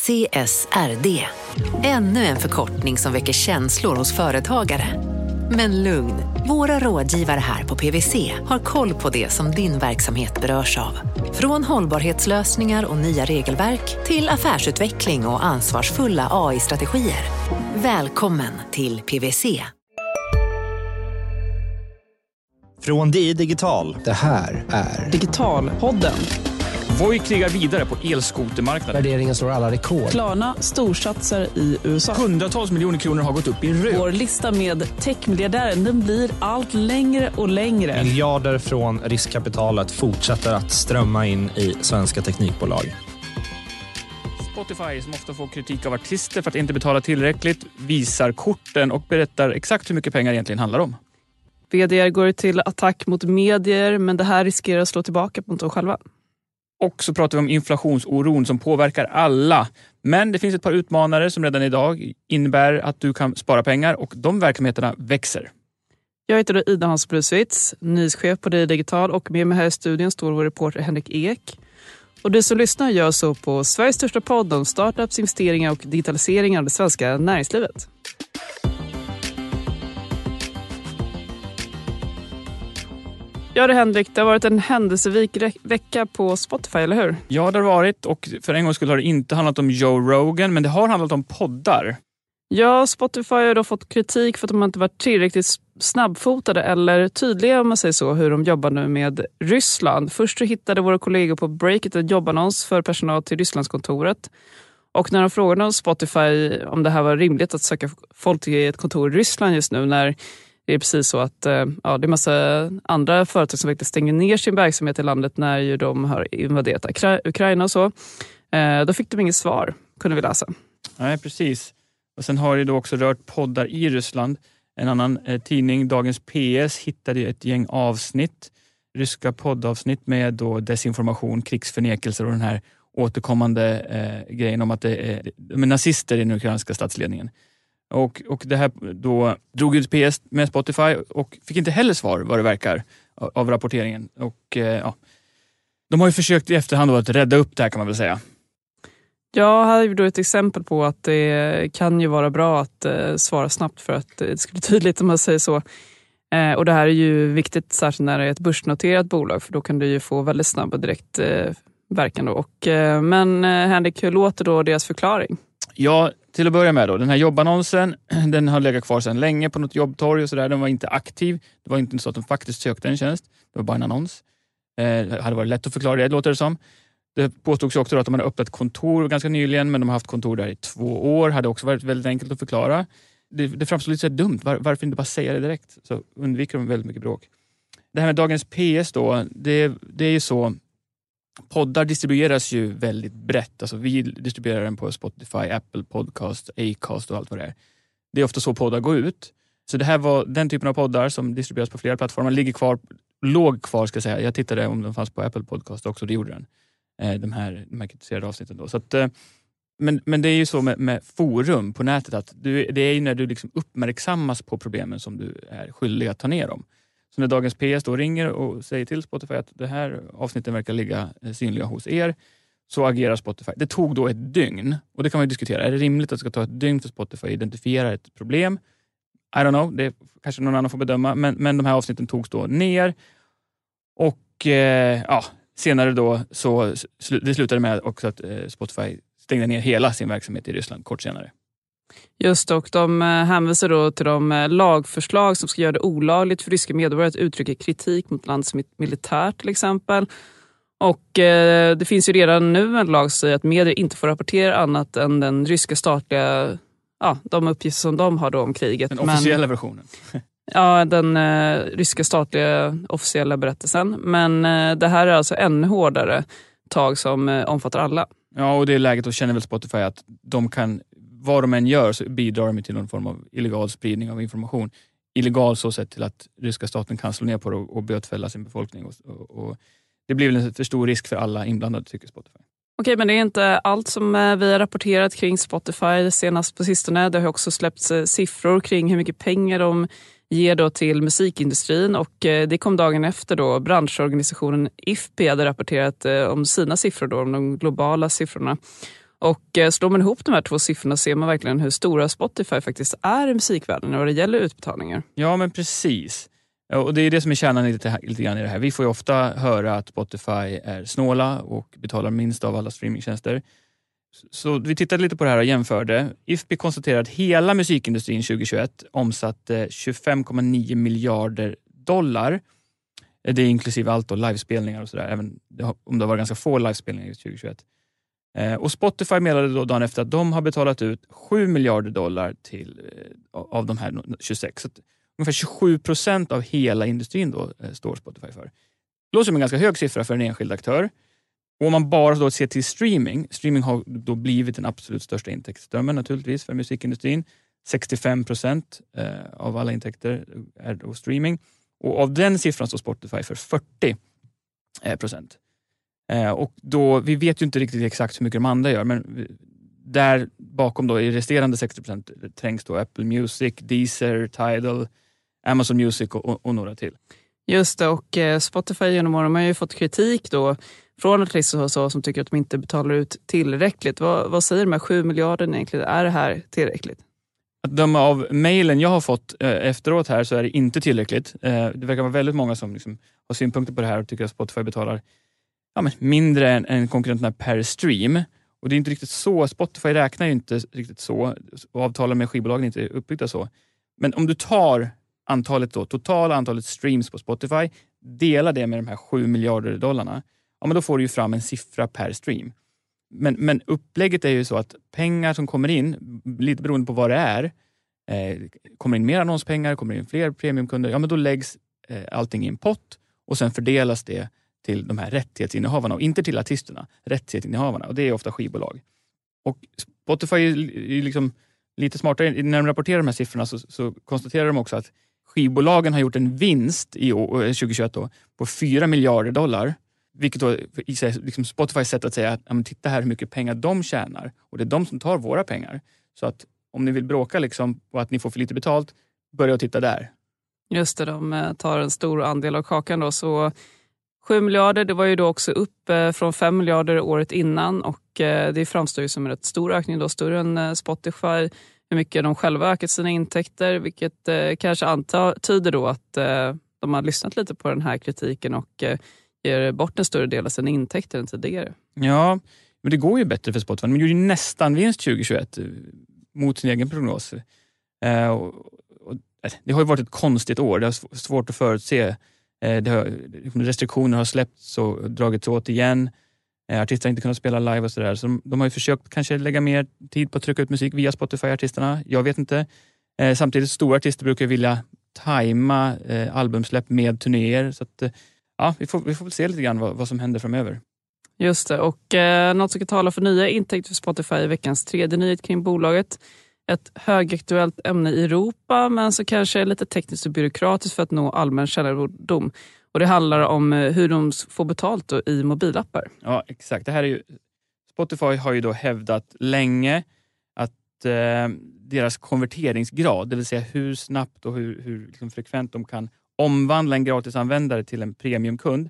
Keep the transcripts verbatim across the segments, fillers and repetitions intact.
C S R D. Ännu en förkortning som väcker känslor hos företagare. Men lugn, våra rådgivare här på P W C har koll på det som din verksamhet berörs av. Från hållbarhetslösningar och nya regelverk till affärsutveckling och ansvarsfulla A I-strategier. Välkommen till P W C. Från D I Digital. Det här är Digitalpodden. Voi krigar vidare på elskotermarknaden. Värderingen slår alla rekord. Klarna storsatsar i U S A. Hundratals miljoner kronor har gått upp i rök. Vår lista med techmiljardären, den blir allt längre och längre. Miljarder från riskkapitalet fortsätter att strömma in i svenska teknikbolag. Spotify, som ofta får kritik av artister för att inte betala tillräckligt, visar korten och berättar exakt hur mycket pengar egentligen handlar om. V D går till attack mot medier, men det här riskerar att slå tillbaka mot dem själva. Och så pratar vi om inflationsoron som påverkar alla. Men det finns ett par utmanare som redan idag innebär att du kan spara pengar, och de verksamheterna växer. Jag heter då Ida Hans Bruswitz, nyhetschef på D I Digital, och med mig här i studion står vår reporter Henrik Ek. Och du som lyssnar gör så på Sveriges största podd om startups, investeringar och digitalisering av det svenska näringslivet. Ja, det Henrik, det har varit en händelserik vecka på Spotify, eller hur? Ja, det har varit, och för en gång skulle har det inte handlat om Joe Rogan, men det har handlat om poddar. Ja, Spotify har då fått kritik för att de inte varit tillräckligt snabbfotade eller tydliga, om man säger så, hur de jobbar nu med Ryssland. Först så hittade våra kollegor på Breakit en jobbannons för personal till Rysslandskontoret. Och när de frågade om Spotify om det här var rimligt att söka folk till ett kontor i Ryssland just nu, när det är precis så att ja, det är massa andra företag som verkligen stänger ner sin verksamhet i landet när ju de har invaderat Ukraina och så. Då fick de inget svar, kunde vi läsa. Nej, precis. Och sen har det då också rört poddar i Ryssland. En annan eh, tidning, Dagens P S, hittade ett gäng avsnitt, ryska poddavsnitt med då desinformation, krigsförnekelser och den här återkommande eh, grejen om att det är med nazister i den ukrainska statsledningen. Och, och det här då drog ut P S med Spotify och fick inte heller svar, vad det verkar, av, av rapporteringen. Och eh, ja, de har ju försökt i efterhand då att rädda upp det här, kan man väl säga. Ja, här är då ett exempel på att det kan ju vara bra att eh, svara snabbt, för att det skulle bli tydligt om man säger så. Eh, och det här är ju viktigt, särskilt när det är ett börsnoterat bolag, för då kan du ju få väldigt snabb och direkt eh, verkan då. Och, eh, men eh, Henrik, hur låter då deras förklaring? Ja, till att börja med då, den här jobbannonsen, den har legat kvar sedan länge på något jobbtorg och sådär. Den var inte aktiv. Det var inte så att de faktiskt sökte en tjänst. Det var bara en annons. Eh, det hade varit lätt att förklara det, låter det som. Det påstods också att de hade öppnat kontor ganska nyligen, men de har haft kontor där i två år. Hade också varit väldigt enkelt att förklara. Det, det framstår lite så dumt. Var, varför inte bara säga det direkt? Så undviker de väldigt mycket bråk. Det här med Dagens P S då, det, det är ju så. Poddar distribueras ju väldigt brett. Alltså vi distribuerar den på Spotify, Apple Podcast, Acast och allt vad det är. Det är ofta så poddar går ut. Så det här var den typen av poddar som distribueras på flera plattformar. Ligger kvar, låg kvar ska jag säga. Jag tittade om den fanns på Apple Podcast också, det gjorde den. De här, de här kritiserade avsnitten då. Så att, men, men det är ju så med, med forum på nätet att du, det är ju när du liksom uppmärksammas på problemen som du är skyldig att ta ner dem. Så när Dagens P S då ringer och säger till Spotify att det här avsnitten verkar ligga synliga hos er, så agerar Spotify. Det tog då ett dygn, och det kan man ju diskutera. Är det rimligt att det ska ta ett dygn för Spotify att identifiera ett problem? I don't know, det kanske någon annan får bedöma. Men, men de här avsnitten togs då ner, och eh, ja... Senare då så sl- det slutade med också att eh, Spotify stängde ner hela sin verksamhet i Ryssland kort senare. Just, och de eh, hänvisar då till de eh, lagförslag som ska göra det olagligt för ryska medborgare att uttrycka kritik mot landets militär till exempel. Och eh, det finns ju redan nu en lag som säger att medier inte får rapportera annat än den ryska statliga, ja, de uppgifter som de har då om kriget. Den officiella Men, versionen. Ja, den eh, ryska statliga officiella berättelsen. Men eh, det här är alltså ännu hårdare tag som eh, omfattar alla. Ja, och det är läget, och känner väl Spotify att de kan, vad de än gör så bidrar de till någon form av illegal spridning av information. Illegal så sett till att ryska staten kan slå ner på det och, och bötfälla sin befolkning. Och, och, och det blir väl en för stor risk för alla inblandade, tycker Spotify. Okej, men det är inte allt som vi har rapporterat kring Spotify senast på sistone. Det har också släppts siffror kring hur mycket pengar de ger då till musikindustrin, och det kom dagen efter då branschorganisationen I F P I hade rapporterat om sina siffror då, om de globala siffrorna. Och eh, slår man ihop de här två siffrorna ser man verkligen hur stora Spotify faktiskt är i musikvärlden när det gäller utbetalningar. Ja, men precis. Och det är det som är kärnan lite, lite grann i det här. Vi får ju ofta höra att Spotify är snåla och betalar minst av alla streamingtjänster. Så vi tittade lite på det här och jämförde. I F P konstaterade att hela musikindustrin tjugohundratjugoett omsatte tjugofem komma nio miljarder dollar. Det är inklusive allt då, livespelningar och sådär. Även om det var ganska få livespelningar i tjugohundratjugoett. Och Spotify meddelade då dagen efter att de har betalat ut sju miljarder dollar till, av de här tjugosex. Så ungefär tjugosju procent av hela industrin då står Spotify för. Det låter som en ganska hög siffra för en enskild aktör. Och om man bara då ser till streaming, streaming har då blivit den absolut största intäktsströmmen naturligtvis för musikindustrin. sextiofem procent av alla intäkter är då streaming. Och av den siffran står Spotify för fyrtio procent. Och då, vi vet ju inte riktigt exakt hur mycket de andra gör, men där bakom då i resterande sextio procent trängs då Apple Music, Deezer, Tidal, Amazon Music och, och några till. Just det, och Spotify genom åren har ju fått kritik då från artister och så som tycker att de inte betalar ut tillräckligt. Vad, vad säger de här sju miljarder egentligen? Är det här tillräckligt? Att döma av mejlen jag har fått eh, efteråt här så är det inte tillräckligt. Eh, det verkar vara väldigt många som liksom har synpunkter på det här och tycker att Spotify betalar ja, men mindre än, än konkurrenterna per stream. Och det är inte riktigt så. Spotify räknar ju inte riktigt så. Och avtalen med skivbolagen är inte uppbyggda så. Men om du tar antalet då, totala antalet streams på Spotify, delar det med de här sju miljarder dollarna, ja, men då får du ju fram en siffra per stream. Men, men upplägget är ju så att pengar som kommer in, lite beroende på vad det är, eh, kommer in mer annonspengar, kommer in fler premiumkunder, ja men då läggs eh, allting i en pott och sen fördelas det till de här rättighetsinnehavarna och inte till artisterna, rättighetsinnehavarna, och det är ofta skivbolag. Och Spotify är liksom lite smartare, när de rapporterar de här siffrorna så, så konstaterar de också att skivbolagen har gjort en vinst i tjugohundratjugoett då, på fyra miljarder dollar. Vilket då i sig, liksom Spotifys sätt att säga att ja, men titta här hur mycket pengar de tjänar. Och det är de som tar våra pengar. Så att om ni vill bråka liksom, och att ni får för lite betalt, börja titta där. Just det, de tar en stor andel av kakan då. Så sju miljarder, det var ju då också upp från fem miljarder året innan. Och det framstår ju som en rätt stor ökning då, större än Spotify. Hur mycket de själva ökat sina intäkter. Vilket kanske antyder då att de har lyssnat lite på den här kritiken och ger bort en större del av sina intäkter än tidigare. Ja, men det går ju bättre för Spotify. De gjorde ju nästan vinst tjugohundratjugoett mot sin egen prognos. Eh, och, och, det har ju varit ett konstigt år. Det är svårt att förutse. Eh, det har, restriktioner har släppts och dragits åt igen. Eh, artister har inte kunnat spela live och sådär. Så de, de har ju försökt kanske lägga mer tid på att trycka ut musik via Spotify-artisterna. Jag vet inte. Eh, samtidigt stora artister brukar vilja tajma eh, albumsläpp med turnéer. Så att ja, vi får, vi får väl se lite grann vad, vad som händer framöver. Just det, och eh, något som kan tala för nya intäkter för Spotify i veckans tredje nyhet kring bolaget. Ett högaktuellt ämne i Europa, men så kanske är lite tekniskt och byråkratiskt för att nå allmän kännedom. Och det handlar om eh, hur de får betalt då i mobilappar. Ja, exakt. Det här är ju, Spotify har ju då hävdat länge att eh, deras konverteringsgrad, det vill säga hur snabbt och hur, hur liksom frekvent de kan omvandla en gratisanvändare till en premiumkund,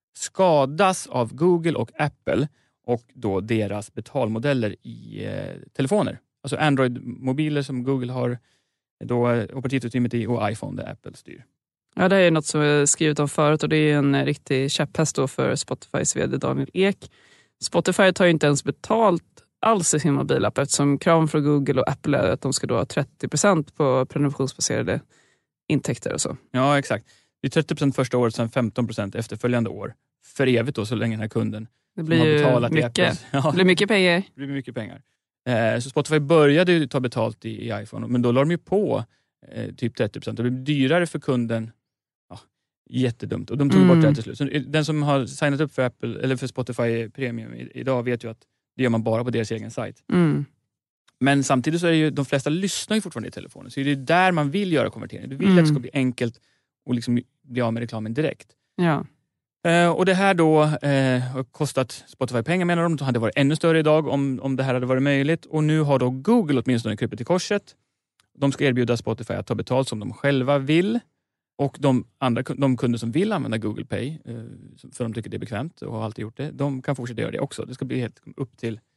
skadas av Google och Apple och då deras betalmodeller i eh, telefoner. Alltså Android-mobiler som Google har då operativsystemet i och iPhone där Apple styr. Ja, det är något som vi skrivit om förut och det är en riktig käpphäst då för Spotifys vd Daniel Ek. Spotify tar ju inte ens betalt alls i sin mobilapp eftersom kraven från Google och Apple är att de ska då ha trettio procent på prenumerationsbaserade intäkter och så. Ja, exakt. Det är trettio procent första året, sen femton procent efterföljande år. För evigt då, så länge den här kunden det blir ju har mycket. Ja, det blir mycket pengar. Det blir mycket pengar. Eh, så Spotify började ju ta betalt i, i iPhone, men då la de ju på eh, typ trettio procent. Och det blir dyrare för kunden. Ja, jättedumt. Och de tog mm. bort det till slut. Så den som har signat upp för Apple eller för Spotify Premium i, idag vet ju att det gör man bara på deras egen sajt. Mm. Men samtidigt så är det ju, de flesta lyssnar ju fortfarande i telefonen. Så det är där man vill göra konvertering. Du vill mm. att det ska bli enkelt och liksom bli av med reklamen direkt. Ja. Uh, och det här då uh, har kostat Spotify pengar, menar de. Det hade varit ännu större idag om, om det här hade varit möjligt. Och nu har då Google åtminstone krypit i korset. De ska erbjuda Spotify att ta betalt som de själva vill. Och de, andra, de kunder som vill använda Google Pay, uh, för de tycker det är bekvämt och har alltid gjort det, de kan fortsätta göra det också. Det ska bli helt upp till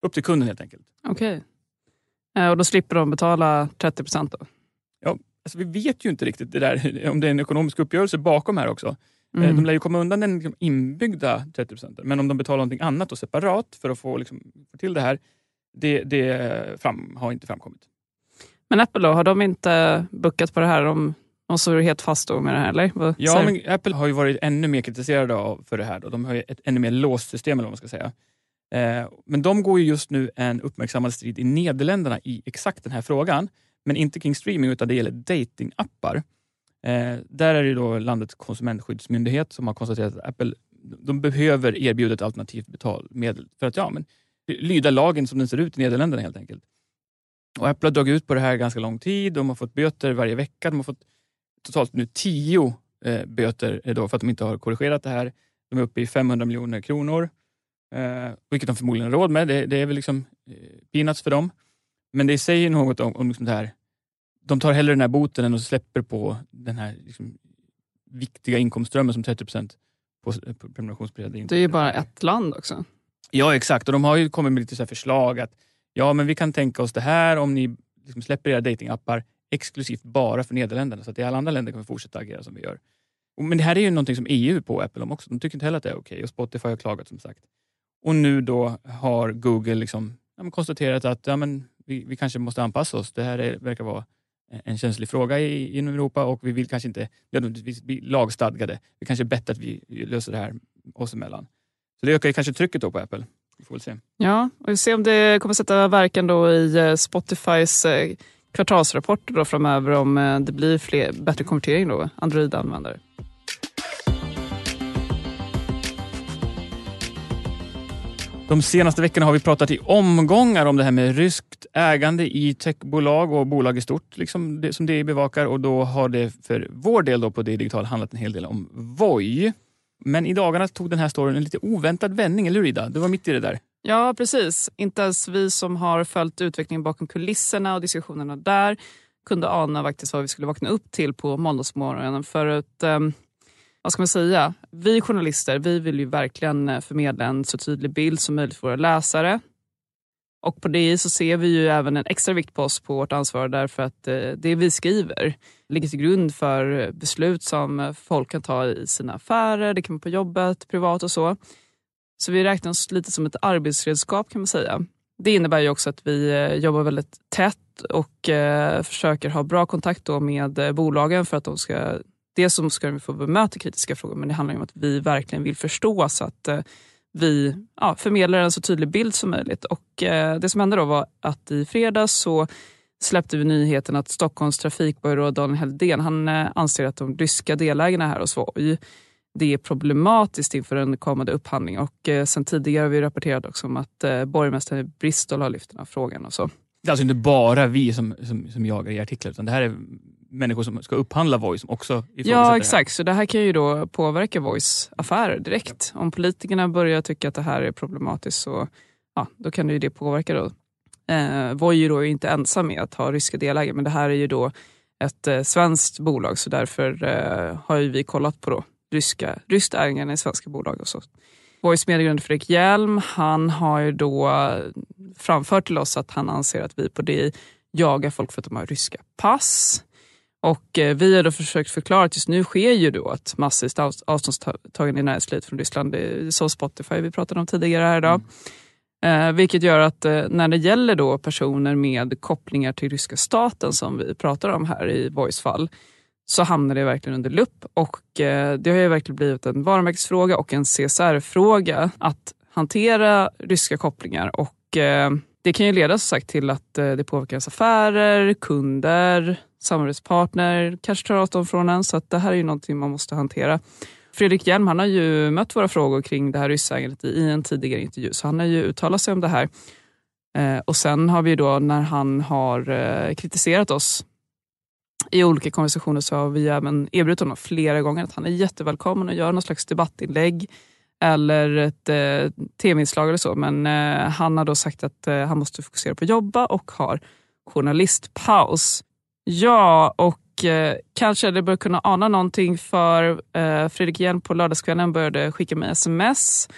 upp till kunden helt enkelt. Okej. Okay. Och då slipper de betala trettio procent då? Ja, alltså vi vet ju inte riktigt det där, om det är en ekonomisk uppgörelse bakom här också. Mm. De lär ju komma undan den liksom inbyggda trettio procent. Men om de betalar någonting annat och separat för att få, liksom, få till det här, det, det fram, har inte framkommit. Men Apple då, har de inte buckat på det här? De, de står helt fast då med det här, eller? Vad ja, säger? men Apple har ju varit ännu mer kritiserade av för det här. Då. De har ju ett ännu mer låst system, eller vad man ska säga. Eh, men de går ju just nu en uppmärksammad strid i Nederländerna i exakt den här frågan. Men inte kring streaming, utan det gäller datingappar. Eh, där är det då landets konsumentskyddsmyndighet som har konstaterat att Apple de behöver erbjuda ett alternativt betalmedel för att ja, men, lyda lagen som den ser ut i Nederländerna helt enkelt. Och Apple har dragit ut på det här ganska lång tid. De har fått böter varje vecka. De har fått totalt nu tio eh, böter då för att de inte har korrigerat det här. De är uppe i femhundra miljoner kronor. Eh, vilket de förmodligen har råd med. Det, det är väl liksom eh, peanuts för dem. Men det säger något om, om liksom det här. De tar hellre den här boten än och släpper på den här liksom, viktiga inkomstströmmen som trettio procent på, på prenumerationsperioden. Det är ju bara ett land också. Ja, exakt. Och de har ju kommit med lite så här förslag att ja, men vi kan tänka oss det här om ni liksom släpper era datingappar exklusivt bara för Nederländerna. Så att i alla andra länder kan vi fortsätta agera som vi gör. Men det här är ju någonting som E U på Apple om också. De tycker inte heller att det är okej. Och Spotify har klagat som sagt. Och nu då har Google liksom, ja, men konstaterat att ja, men vi, vi kanske måste anpassa oss. Det här är, verkar vara en känslig fråga i, inom Europa och vi vill kanske inte nödvändigtvis bli lagstadgade. Det kanske är bättre att vi löser det här oss emellan. Så det ökar kanske trycket då på Apple. Vi får väl se. Ja, och vi ser om det kommer sätta verkan då i Spotifys kvartalsrapporter då framöver om det blir fler, bättre konvertering då, Android-användare. De senaste veckorna har vi pratat i omgångar om det här med ryskt ägande i techbolag och bolag i stort, liksom det, som det bevakar. Och då har det för vår del då på det digitala handlat en hel del om Voi. Men i dagarna tog den här storyn en lite oväntad vändning, eller hur Ida? Det var mitt i det där. Ja, precis. Inte ens vi som har följt utvecklingen bakom kulisserna och diskussionerna där kunde ana faktiskt vad vi skulle vakna upp till på måndagsmorgonen. För att, um, vad ska man säga? Vi journalister, vi vill ju verkligen förmedla en så tydlig bild som möjligt för våra läsare. Och på det så ser vi ju även en extra vikt på oss på vårt ansvar därför att uh, det vi skriver ligger till grund för beslut som folk kan ta i sina affärer, det kan vara på jobbet, privat och så. Så vi räknar oss lite som ett arbetsredskap kan man säga. Det innebär ju också att vi jobbar väldigt tätt och eh, försöker ha bra kontakt då med eh, bolagen för att de ska, dels som ska de få bemöta kritiska frågor, men det handlar ju om att vi verkligen vill förstå så att eh, vi ja, förmedlar en så tydlig bild som möjligt. Och eh, det som hände då var att i fredags så släppte vi nyheten att Stockholms trafikborgarråd Daniel Heldén, han eh, anser att de ryska delägarna här hos Voi, det är problematiskt inför en kommande upphandling och eh, sen tidigare har vi rapporterat också om att eh, borgmästaren i Bristol har lyft den här frågan och så. Det är alltså inte bara vi som, som, som jagar i artiklar utan det här är människor som ska upphandla Voi som också ifrågasätter. Ja, exakt. Så det här kan ju då påverka Vois affärer direkt. Om politikerna börjar tycka att det här är problematiskt så ja, då kan det ju det påverka då. Eh, Voi är då inte ensam med att ha ryska delägare men det här är ju då ett eh, svenskt bolag så därför eh, har ju vi kollat på då ryska, ryskt ägarna i svenska bolag och så. Vois mediegrundare Fredrik Hjelm, han har ju då framfört till oss att han anser att vi på det jagar folk för att de har ryska pass. Och eh, vi har då försökt förklara att just nu sker ju då ett massivt avståndstagande i näringslivet från Ryssland. Det är så Spotify vi pratade om tidigare här idag. Mm. Eh, vilket gör att eh, när det gäller då personer med kopplingar till ryska staten som vi pratar om här i Vois fall så hamnar det verkligen under lupp och eh, det har ju verkligen blivit en varumärkesfråga och en C S R-fråga att hantera ryska kopplingar och eh, det kan ju leda så sagt till att eh, det påverkar ens affärer, kunder, samarbetspartner, kanske tar avstånd från en så att det här är ju någonting man måste hantera. Fredrik Hjelm, han har ju mött våra frågor kring det här ryssägandet i en tidigare intervju så han har ju uttalat sig om det här eh, och sen har vi då när han har eh, kritiserat oss i olika konversationer så har vi även erbjudit honom flera gånger att han är jättevälkommen att göra någon slags debattinlägg eller ett eh, tv-inslag eller så. Men eh, han har då sagt att eh, han måste fokusera på att jobba och har journalistpaus. Ja, och eh, kanske det bör kunna ana någonting för eh, Fredrik Hjelm på lördagskvällen började skicka mig sms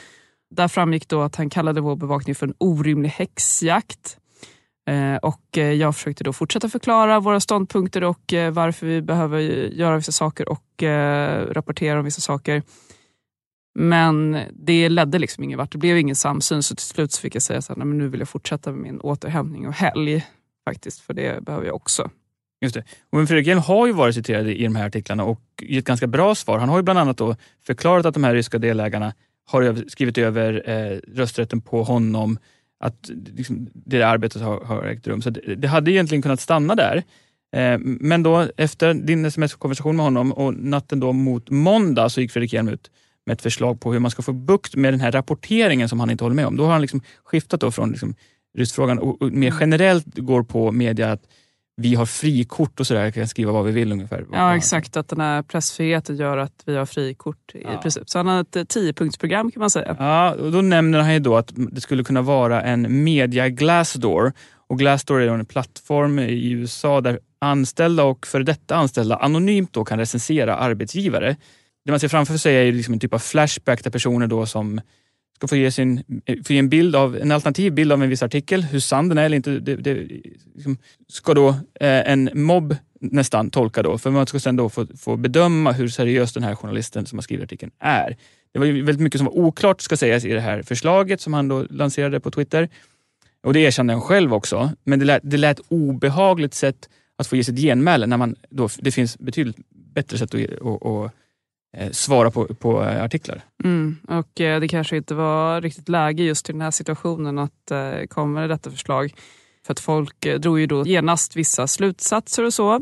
Där framgick då att han kallade vår bevakning för en orimlig häxjakt. Eh, och eh, jag försökte då fortsätta förklara våra ståndpunkter och eh, varför vi behöver göra vissa saker och eh, rapportera om vissa saker. Men det ledde liksom ingen vart. Det blev ingen samsyn, så till slut fick jag säga så här, nej, men nu vill jag fortsätta med min återhämtning och helg faktiskt, för det behöver jag också. Just det. Och Fredrik Hjelm har ju varit citerad i de här artiklarna och gett ganska bra svar. Han har ju bland annat då förklarat att de här ryska delägarna har skrivit över eh, rösträtten på honom, att liksom, det arbetet har, har ägt rum. Så det, det hade egentligen kunnat stanna där. Eh, men då efter din sms-konversation med honom och natten då mot måndag så gick Fredrik Hjelm ut med ett förslag på hur man ska få bukt med den här rapporteringen som han inte håller med om. Då har han liksom skiftat då från liksom ryssfrågan och, och mer generellt går på media att vi har frikort och sådär, kan skriva vad vi vill ungefär. Ja, exakt. Att den här pressfriheten gör att vi har frikort i ja. princip. Så han har ett tio-punktsprogram kan man säga. Ja, och då nämner han ju då att det skulle kunna vara en media Glassdoor. Och Glassdoor är en plattform i U S A där anställda och för detta anställda anonymt då kan recensera arbetsgivare. Det man ser framför sig är ju liksom en typ av flashback där personer då som ska få ge, sin, få ge en, bild av, en alternativ bild av en viss artikel, hur sann den är eller inte. Det, det liksom, ska då eh, en mobb nästan tolka då, för man ska sedan då få, få bedöma hur seriös den här journalisten som har skrivit artikeln är. Det var ju väldigt mycket som var oklart ska sägas i det här förslaget som han då lanserade på Twitter. Och det erkände han själv också, men det lät, det lät obehagligt sätt att få ge sitt genmäle när man då, det finns betydligt bättre sätt att, att, att svara på, på artiklar. Mm, och eh, det kanske inte var riktigt läge just i den här situationen att eh, komma med detta förslag. För att folk eh, drog ju då genast vissa slutsatser och så.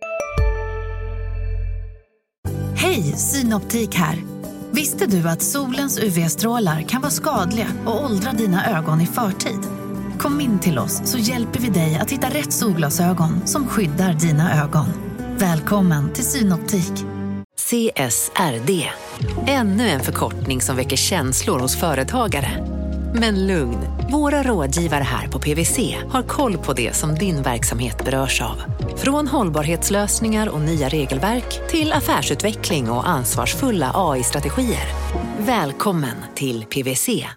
Hej, Synoptik här. Visste du att solens U V-strålar kan vara skadliga och åldra dina ögon i förtid? Kom in till oss så hjälper vi dig att hitta rätt solglasögon som skyddar dina ögon. Välkommen till Synoptik. C S R D. Ännu en förkortning som väcker känslor hos företagare. Men lugn, våra rådgivare här på P W C har koll på det som din verksamhet berörs av. Från hållbarhetslösningar och nya regelverk till affärsutveckling och ansvarsfulla A I-strategier. Välkommen till P W C.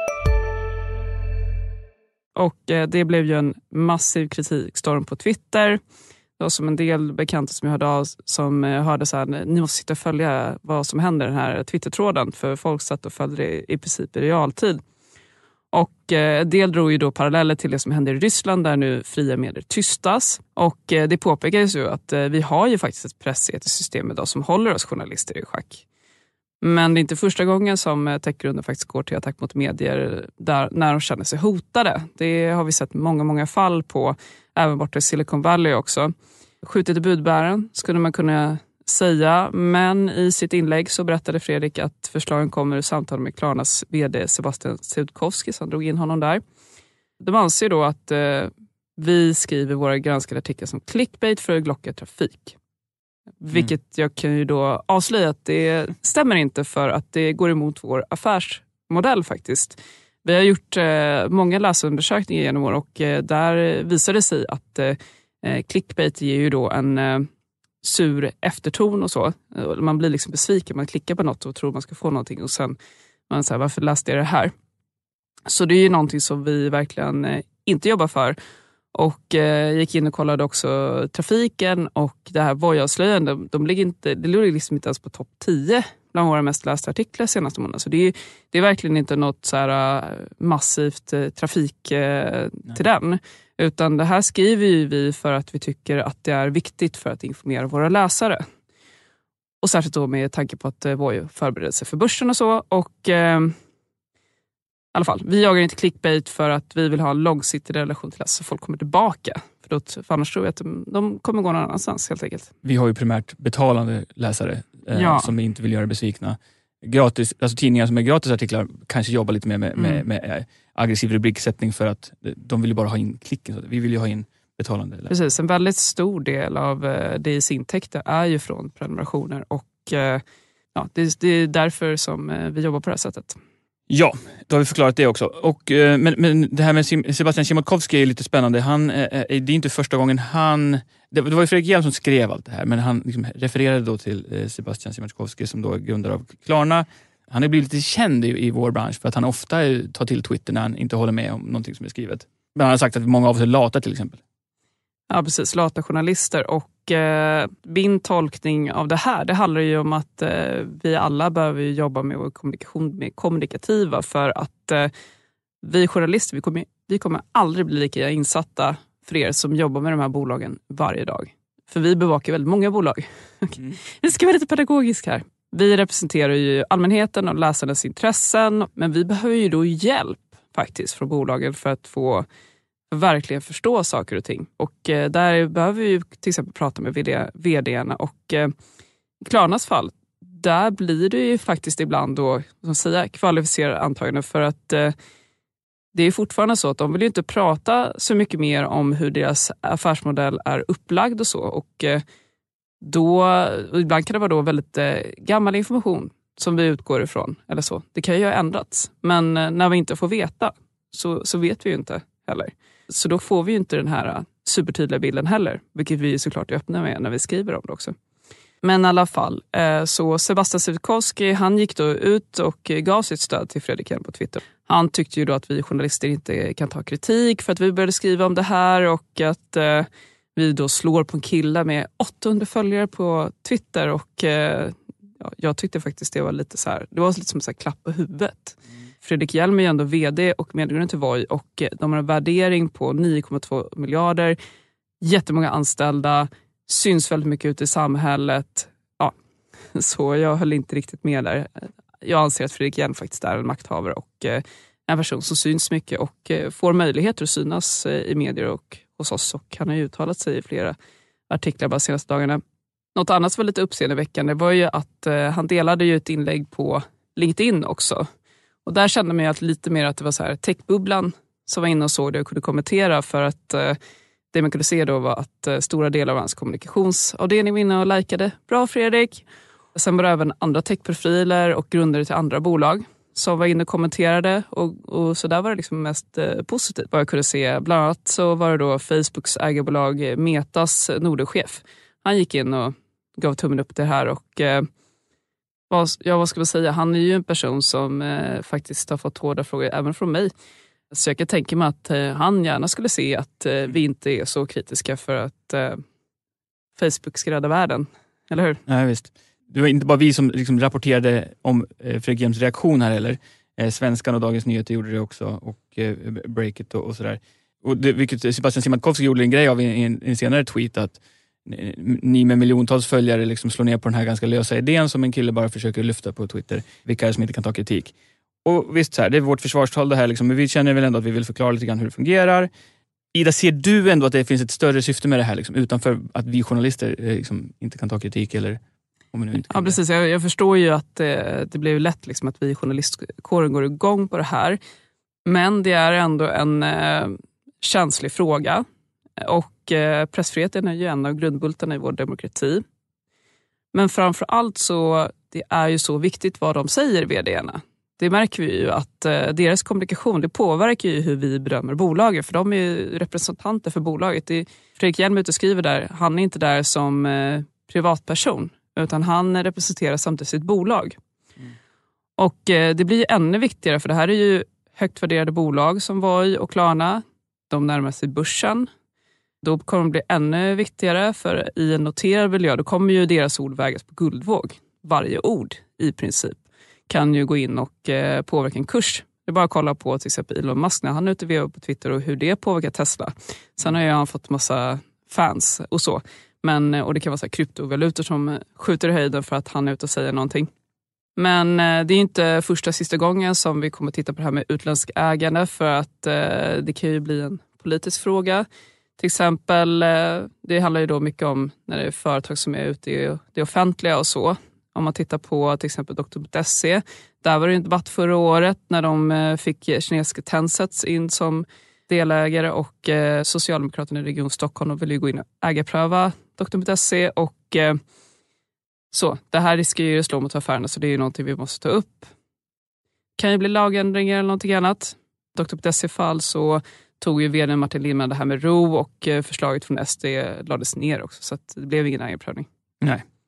Och eh, det blev ju en massiv kritikstorm på Twitter. Det var som en del bekanta som jag hörde av som hörde så här, ni måste sitta och följa vad som händer i den här Twitter-tråden, för folk satt och följde det i princip i realtid. Och eh, del drog ju då paralleller till det som händer i Ryssland där nu fria medier tystas. Och eh, det påpekas ju att eh, vi har ju faktiskt ett pressetiskt system idag som håller oss journalister i schack. Men det är inte första gången som techgrunden faktiskt går till attack mot medier där, när de känner sig hotade. Det har vi sett många, många fall på, även borta i Silicon Valley också. Skjutit i budbären skulle man kunna säga, men i sitt inlägg så berättade Fredrik att förslagen kommer ur samtal med Klarnas vd Sebastian Siudkowski, som drog in honom där. De anser då att eh, vi skriver våra granskade artiklar som clickbait för att glocka trafik. Vilket mm. jag kan ju då avslöja att det stämmer inte, för att det går emot vår affärsmodell faktiskt. Vi har gjort eh, många läsundersökningar genom år och eh, där visar det sig att eh, clickbait ger ju då en eh, sur efterton och så. Man blir liksom besviken, man klickar på något och tror man ska få någonting och sen man säger varför läste jag det här? Så det är ju någonting som vi verkligen eh, inte jobbar för. Och eh, gick in och kollade också trafiken och det här Voi-avslöjande, de, de ligger inte, det ligger liksom inte ens på topp tio bland våra mest lästa artiklar senaste månaden. Så det är, det är verkligen inte något så här massivt eh, trafik eh, till den. Utan det här skriver ju vi för att vi tycker att det är viktigt för att informera våra läsare. Och särskilt då med tanke på att eh, Voi förbereder sig för börsen och så. Och eh, i alla fall, vi jagar inte clickbait för att vi vill ha en långsiktig relation till läsare så folk kommer tillbaka. För, då, för annars tror jag att de, de kommer gå någon annanstans helt enkelt. Vi har ju primärt betalande läsare eh, ja. som vi inte vill göra besvikna. Gratis, alltså tidningar som är gratisartiklar kanske jobbar lite mer med, mm. med, med aggressiv rubriksättning för att de vill ju bara ha in klicken. Så vi vill ju ha in betalande läsare. Precis, en väldigt stor del av D I:s intäkter är ju från prenumerationer och ja, det, det är därför som vi jobbar på det här sättet. Ja, då har vi förklarat det också. Och, men, men det här med Sebastian Siudkowski är lite spännande. Han, det är inte första gången han... Det var ju Fredrik Hjelm som skrev allt det här, men han liksom refererade då till Sebastian Siudkowski som då är grundare av Klarna. Han är blivit lite känd i, i vår bransch för att han ofta tar till Twitter när han inte håller med om någonting som är skrivet. Men han har sagt att många av oss är lata till exempel. Ja, precis. Lata journalister. Och eh, min tolkning av det här, det handlar ju om att eh, vi alla behöver jobba med vår kommunikation, med kommunikativa, för att eh, vi journalister, vi kommer, vi kommer aldrig bli lika insatta för er som jobbar med de här bolagen varje dag. För vi bevakar väldigt många bolag. Mm. Vi ska vara lite pedagogisk här. Vi representerar ju allmänheten och läsarnas intressen, men vi behöver ju då hjälp faktiskt från bolagen för att få verkligen förstå saker och ting. Och eh, där behöver vi ju till exempel prata med vd, vdarna och eh, i Klarnas fall, där blir det ju faktiskt ibland då, som säger, kvalificerade antaganden, för att eh, det är fortfarande så att de vill ju inte prata så mycket mer om hur deras affärsmodell är upplagd och så. Och eh, då, och ibland kan det vara då väldigt eh, gammal information som vi utgår ifrån. Eller så. Det kan ju ha ändrats. Men eh, när vi inte får veta så, så vet vi ju inte heller. Så då får vi ju inte den här supertydliga bilden heller. Vilket vi såklart är öppna med när vi skriver om det också. Men i alla fall, eh, så Sebastian Sitkowski, han gick då ut och gav sitt stöd till Fredrik Hjelm på Twitter. Han tyckte ju då att vi journalister inte kan ta kritik för att vi började skriva om det här, och att eh, vi då slår på en kille med åttahundra följare på Twitter. Och eh, ja, jag tyckte faktiskt det var lite så här, det var lite som en så här klapp på huvudet. Mm. Fredrik Hjelm är ju ändå vd och medgrundare till Voi, och eh, de har en värdering på nio komma två miljarder, jättemånga anställda, syns väldigt mycket ute i samhället. Ja, så jag höll inte riktigt med där. Jag anser att Fredrik Hjelm faktiskt är en makthavare och eh, en person som syns mycket och eh, får möjligheter att synas eh, i medier och hos oss, och han har ju uttalat sig i flera artiklar bara senaste dagarna. Något annat som var lite uppseendeväckande var ju att eh, han delade ju ett inlägg på LinkedIn också. Och där kände man ju att lite mer att det var så här techbubblan som var inne och såg det och kunde kommentera, för att eh, det man kunde se då var att eh, stora delar av hans kommunikationsavdelning var inne och likade. Bra Fredrik! Sen var det även andra techprofiler och grundare till andra bolag som var inne och kommenterade, och, och så där var det liksom mest eh, positivt vad jag kunde se. Bland annat så var det då Facebooks ägarbolag Metas Nordenchef. Han gick in och gav tummen upp det här, och eh, vad, ja, vad ska man säga, han är ju en person som eh, faktiskt har fått hårda frågor även från mig. Så jag kan tänka mig att eh, han gärna skulle se att eh, vi inte är så kritiska för att eh, Facebook ska rädda världen, eller hur? Nej, visst. Det var inte bara vi som liksom rapporterade om eh, Fredrik Hjelms reaktion här heller. Eh, Svenskan och Dagens Nyheter gjorde det också, och eh, Breakit och, och sådär. Och det, vilket Sebastian Sitkowski gjorde en grej av i en, en senare tweet, att eh, ni med miljontals följare liksom slår ner på den här ganska lösa idén som en kille bara försöker lyfta på Twitter. Vilka är som inte kan ta kritik. Och visst, så här, det är vårt försvarstal det här, liksom, men vi känner väl ändå att vi vill förklara lite grann hur det fungerar. Ida, ser du ändå att det finns ett större syfte med det här, liksom, utanför att vi journalister eh, liksom, inte kan ta kritik, eller om vi nu inte kan? Ja, precis. Jag, jag förstår ju att eh, det blir lätt liksom, att vi journalistkåren går igång på det här. Men det är ändå en eh, känslig fråga. Och eh, pressfriheten är ju en av grundbultarna i vår demokrati. Men framför allt så det är ju så viktigt vad de säger, vdarna. Det märker vi ju att eh, deras kommunikation, det påverkar ju hur vi bedömer bolagen. För de är ju representanter för bolaget. Det, Fredrik Hjelm ute skriver där, han är inte där som eh, privatperson. Utan han representerar samtidigt sitt bolag. Mm. Och eh, det blir ju ännu viktigare, för det här är ju högt värderade bolag som Voi och Klarna. De närmar sig börsen. Då kommer det bli ännu viktigare, för i en noterad miljö då kommer ju deras ord vägas på guldvåg. Varje ord i princip kan ju gå in och eh, påverka en kurs. Det är bara att kolla på till exempel Elon Musk när han är ute på Twitter och hur det påverkar Tesla. Sen har ju han fått massa fans och så. Men, och det kan vara så här kryptovalutor som skjuter i höjden för att han är ute och säger någonting. Men eh, det är inte första sista gången som vi kommer titta på det här med utländsk ägande, för att eh, det kan ju bli en politisk fråga. Till exempel, eh, det handlar ju då mycket om när det är företag som är ute i det offentliga och så. Om man tittar på till exempel doktor punkt se, där var det en debatt förra året när de fick kinesiska Tencent in som delägare, och eh, Socialdemokraterna i Region Stockholm vill ju gå in och ägarpröva doktor punkt se, och eh, så. Det här riskerar ju att slå mot affärerna, så det är ju någonting vi måste ta upp. Kan ju bli lagändringar eller någonting annat. doktor punkt se-fall så tog ju vd Martin Lindman det här med ro, och eh, förslaget från S D lades ner också, så att det blev ingen ägarprövning. Nej.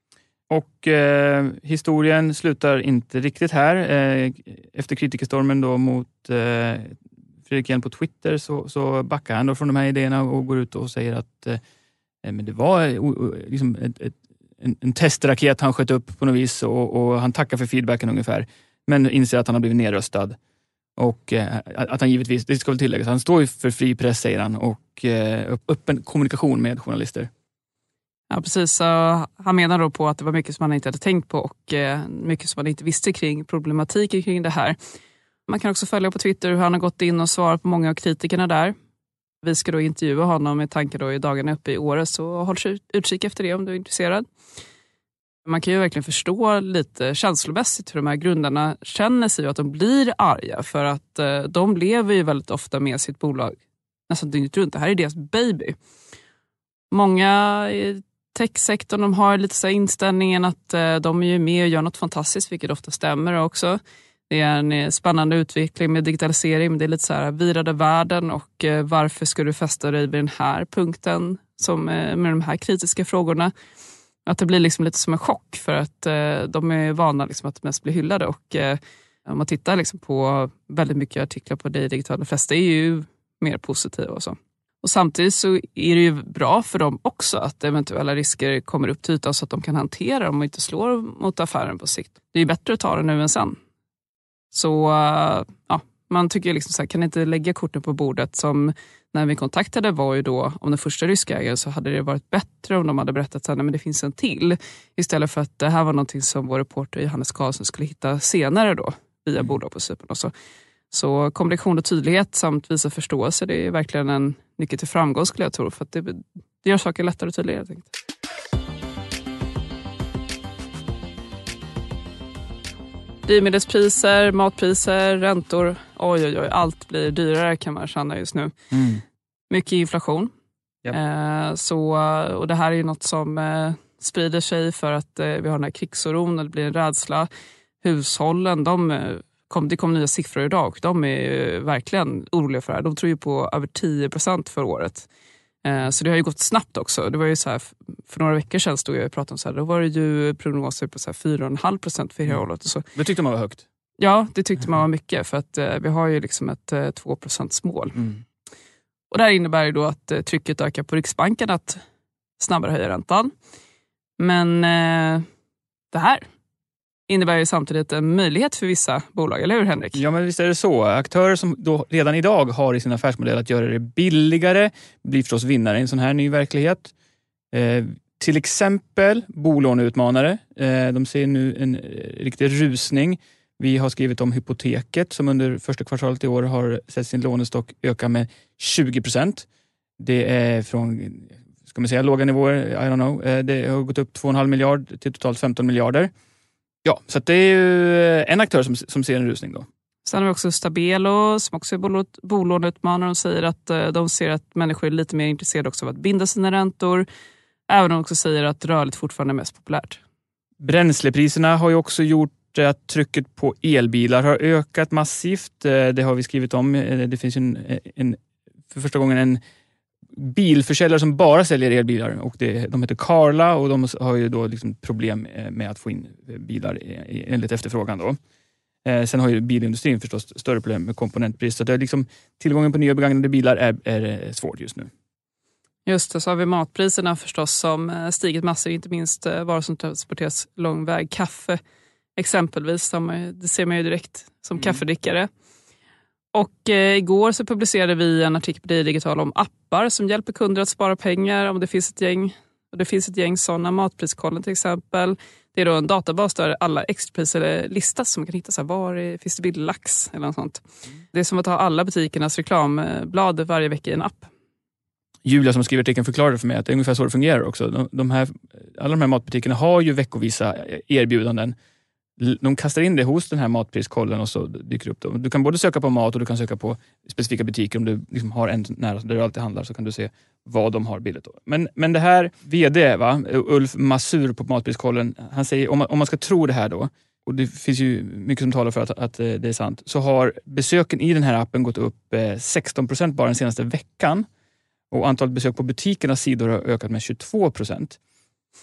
Och eh, historien slutar inte riktigt här. Eh, efter kritikerstormen då mot eh, Fredrik Hjelm på Twitter så, så backar han då från de här idéerna och går ut och säger att eh, men det var eh, liksom ett, ett, en, en testraket han sköt upp på något vis och, och han tackar för feedbacken ungefär. Men inser att han har blivit nedröstad. Och eh, att han givetvis, det ska väl tilläggas, han står ju för fri press säger han och eh, öppen kommunikation med journalister. Ja, precis. Så han menar då på att det var mycket som han inte hade tänkt på och eh, mycket som han inte visste kring problematiken kring det här. Man kan också följa på Twitter hur han har gått in och svarat på många av kritikerna där. Vi ska då intervjua honom med tanke då i dagarna uppe i Åre, så håll utkik efter det om du är intresserad. Man kan ju verkligen förstå lite känslomässigt hur de här grundarna känner sig och att de blir arga för att eh, de lever ju väldigt ofta med sitt bolag nästan dygnet runt. Det här är deras baby. Många i techsektorn de har lite så här inställningen att eh, de är ju med och gör något fantastiskt, vilket ofta stämmer också. Det är en spännande utveckling med digitalisering, men det är lite så här virade världen och eh, varför ska du fästa dig vid den här punkten som, eh, med de här kritiska frågorna. Att det blir liksom lite som en chock för att eh, de är vana liksom att mest bli hyllade och eh, om man tittar liksom på väldigt mycket artiklar på det digitala, de flesta är ju mer positiva och så. Och samtidigt så är det ju bra för dem också att eventuella risker kommer upp till ytan så att de kan hantera dem och inte slår mot affären på sikt. Det är ju bättre att ta det nu än sen. Så ja, man tycker liksom så här, kan inte lägga korten på bordet. Som när vi kontaktade var ju då om den första ryska ägaren, så hade det varit bättre om de hade berättat att men det finns en till. Istället för att det här var någonting som vår reporter Johannes Karlsson skulle hitta senare då via bolag på Cypern. Och så. Så kommunikation och tydlighet samt visa förståelse, det är verkligen en nyckel till framgång skulle jag tro. För att det, det gör saker lättare och tydligare. Jag tänkte. Drivmedelspriser, matpriser, räntor. Oj, oj, oj. Allt blir dyrare kan man känna just nu. Mm. Mycket inflation. Yep. Eh, så, och det här är ju något som eh, sprider sig för att eh, vi har den här krigsoron och det blir en rädsla. Hushållen, de, eh, kom, det kom nya siffror idag och de är eh, verkligen oroliga för det här. De tror ju på över tio procent för året. Eh, så det har ju gått snabbt också. Det var ju så här, för några veckor sedan stod jag och pratade om så här, då var det ju prognoser på så här fyra komma fem procent för hela året. Och så. Det tyckte man var högt? Ja, det tyckte man var mycket för att eh, vi har ju liksom ett eh, två procent mål. Mm. Och det här innebär ju då att eh, trycket ökar på Riksbanken att snabbare höja räntan. Men eh, det här innebär ju samtidigt en möjlighet för vissa bolag, eller hur Henrik? Ja, men visst är det så. Aktörer som då redan idag har i sin affärsmodell att göra det billigare blir förstås vinnare i en sån här ny verklighet. Eh, till exempel bolåneutmanare. Eh, de ser nu en eh, riktig rusning. Vi har skrivit om Hypoteket som under första kvartalet i år har sett sin lånestock öka med tjugo procent. Det är från, ska man säga, låga nivåer, I don't know. Eh, det har gått upp två komma fem miljard till totalt femton miljarder. Ja, så att det är ju en aktör som, som ser en rusning då. Sen har vi också Stabelo som också är bolåneutmanare och säger att de ser att människor är lite mer intresserade också av att binda sina räntor. Även om de också säger att rörligt fortfarande är mest populärt. Bränslepriserna har ju också gjort att trycket på elbilar har ökat massivt. Det har vi skrivit om. Det finns en, en för första gången en bilförsäljare som bara säljer elbilar och det, de heter Carla och de har ju då liksom problem med att få in bilar enligt efterfrågan då. Eh, sen har ju bilindustrin förstås större problem med komponentpris så det är liksom, tillgången på nya begagnade bilar är, är svår just nu. Just det, så har vi matpriserna förstås som stigit massor, inte minst varor som transporteras lång väg. Kaffe exempelvis, som, det ser man ju direkt som mm. kaffedrickare. Och eh, igår så publicerade vi en artikel på Digital om appar som hjälper kunder att spara pengar om det finns ett gäng. Och det finns ett gäng sådana, Matpriskollen till exempel. Det är då en databas där alla extrapriser listas som man kan hitta så här, var är, finns det billig lax eller något sånt. Mm. Det är som att ha alla butikernas reklamblad varje vecka i en app. Julia som skriver artikeln förklarade för mig att det är ungefär så det fungerar också. De, de här, alla de här matbutikerna har ju veckovisa erbjudanden. De kastar in det hos den här matpriskollen och så dyker det upp. Då. Du kan både söka på mat och du kan söka på specifika butiker. Om du liksom har en nära där du alltid handlar så kan du se vad de har billigt. Men, men det här vd, va, Ulf Masur på matpriskollen, han säger om man, om man ska tro det här då, och det finns ju mycket som talar för att, att det är sant, så har besöken i den här appen gått upp sexton procent bara den senaste veckan. Och antalet besök på butikernas sidor har ökat med tjugotvå procent.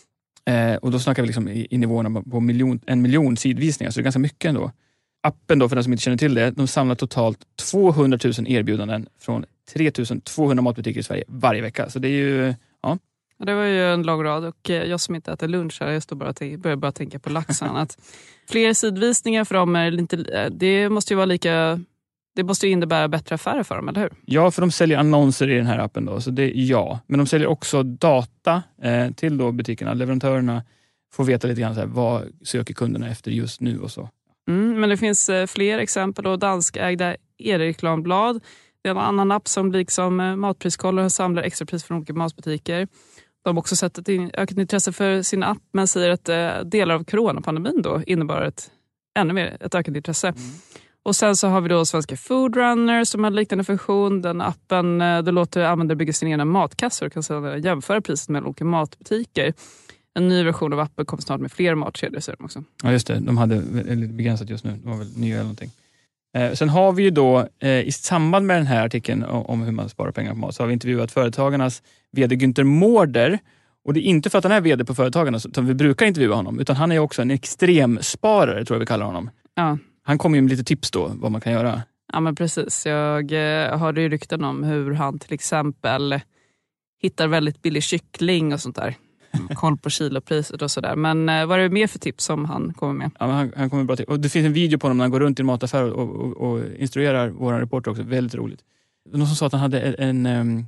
Eh, och då snackar vi liksom i, i nivåerna på miljon, en miljon sidvisningar, så det är ganska mycket ändå. Appen då, för den som inte känner till det, de samlar totalt tvåhundratusen erbjudanden från tre tusen tvåhundra matbutiker i Sverige varje vecka. Så det är ju, ja. Det var ju en lång rad och jag som inte äter lunch här, jag står bara och börjar bara tänka på laxan. Att fler sidvisningar för dem är inte, det måste ju vara lika, det måste ju innebära bättre affärer för dem, eller hur? Ja, för de säljer annonser i den här appen då, så det är ja. Men de säljer också data eh, till då butikerna. Leverantörerna får veta lite grann så här, vad söker kunderna efter just nu och så. Mm, men det finns eh, fler exempel och danskägda e-reklamblad. Det är en annan app som liksom eh, matpriskollar och samlar extrapris från olika matbutiker. De har också sett ett in, ökat intresse för sin app, men säger att eh, delar av coronapandemin då innebar ett ännu mer ett ökat intresse. Mm. Och sen så har vi då Svenska Foodrunner som har liknande funktion. Den appen, eh, det låter användare bygga sina egna matkassor och kan sedan jämföra priset med olika matbutiker. En ny version av appen kommer snart med fler matkedjor, säger de också. Ja, just det. De hade lite begränsat just nu. De var väl nya eller någonting. Eh, sen har vi ju då eh, i samband med den här artikeln om, om hur man sparar pengar på mat, så har vi intervjuat företagarnas vd Günther Mårder. Och det är inte för att han är vd på företagarna som vi brukar intervjua honom, utan han är också en extremsparare, tror jag vi kallar honom. Ja. Han kommer ju med lite tips då, vad man kan göra. Ja, men precis. Jag eh, hörde ju rykten om hur han till exempel hittar väldigt billig kyckling och sånt där. Koll på kilopriset och sådär. Men eh, vad är det mer för tips som han kommer med? Ja, men han, han kommer bra till. Och det finns en video på honom när han går runt i en mataffär och, och, och instruerar våra reporter också. Väldigt roligt. Någon som sa att han hade en, en,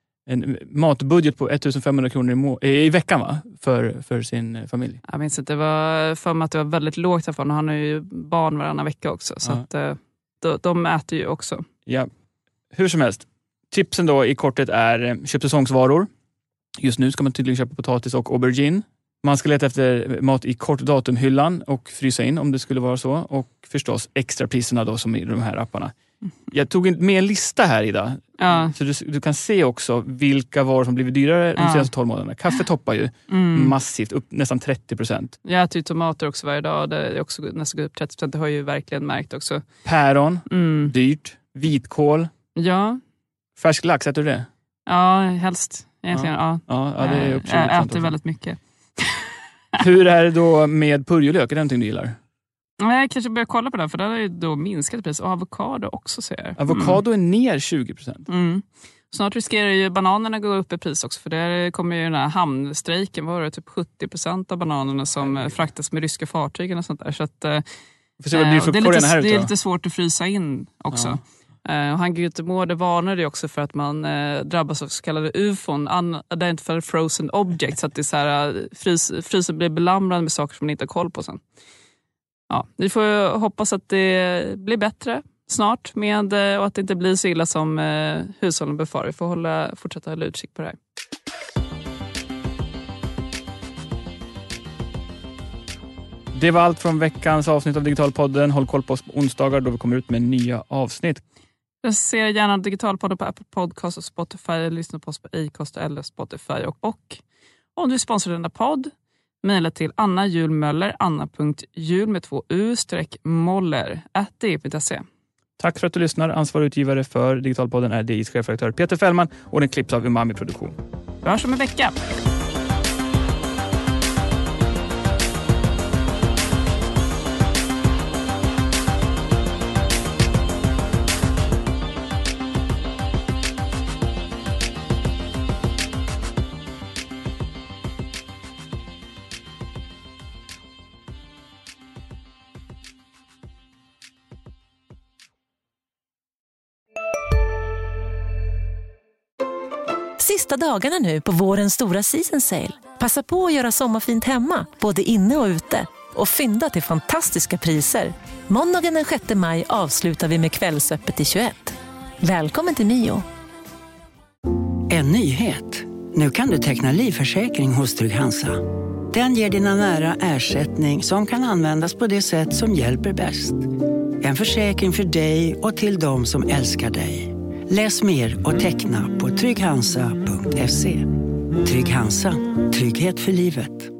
en matbudget på ettusenfemhundra kronor i, må- i veckan, va? För, för sin familj. Jag minns inte. Det var för mig att det var väldigt lågt för honom. Han har ju barn varannan vecka också. Så ja. att, eh, de, de äter ju också. Ja, hur som helst. Tipsen då i korthet är köp säsongsvaror. Just nu ska man tydligen köpa potatis och aubergine. Man ska leta efter mat i kort datumhyllan och frysa in om det skulle vara så. Och förstås extra priserna då som i de här apparna. Jag tog med en lista här, Ida. Ja. Så du, du kan se också vilka varor som blivit dyrare de ja. senaste tolv månaderna. Kaffe toppar ju mm. massivt, upp nästan trettio procent. Jag äter ju tomater också varje dag. Det är också nästan upp trettio procent. Det har jag ju verkligen märkt också. Päron, mm. dyrt. Vitkål. Ja. Färsk lax, äter du det? Ja, helst. Egentligen, ja. Ja, ja, det är upp jag äter också väldigt mycket. Hur är det då med purjolök? Är det någonting du gillar? Jag kanske börjar kolla på det, för det har ju då minskat pris. Och avokado också, ser jag. Avokado mm. är ner tjugo procent. Mm. Snart riskerar ju bananerna gå upp i pris också. För där kommer ju den här hamnstrejken. Var det typ sjuttio procent av bananerna som mm. fraktas med ryska fartygen och sånt där. Så att, eh, det, det, är lite, här det är lite svårt att frysa in också. Ja. Uh, och han Günther Mårder varnade också för att man uh, drabbas av så kallade U F O, Unidentified Frozen Objects, så att det är så här, uh, frys, frysen blir belamrad med saker som man inte har koll på sen. Ja, vi får hoppas att det blir bättre snart med, uh, och att det inte blir så illa som uh, hushållen befarar. Vi får hålla, fortsätta hålla utkik på det här. Det var allt från veckans avsnitt av Digitalpodden. Håll koll på oss på onsdagar då vi kommer ut med nya avsnitt. Jag ser gärna Digitalpodden på Apple Podcast och Spotify. Lyssna på oss på Acast eller Spotify. Och, och om du sponsrar denna podd, mejla till Anna Julmöller, anna.jul med två u streck moller at d punkt se. Tack för att du lyssnar. Ansvarig utgivare för Digitalpodden är D I:s chefredaktör Peter Fällman och den klipps av Umami Produktion. Vi hörs om en vecka. Sista dagarna nu på vårens stora season sale. Passa på att göra sommarfint hemma, både inne och ute. Och fynda till fantastiska priser. Måndagen den sjätte maj avslutar vi med Kvällsöppet i tjugoett. Välkommen till Mio. En nyhet. Nu kan du teckna livförsäkring hos Trygg-Hansa. Den ger dina nära ersättning som kan användas på det sätt som hjälper bäst. En försäkring för dig och till de som älskar dig. Läs mer och teckna på trygg hansa punkt se. Trygg-Hansa. Trygghet för livet.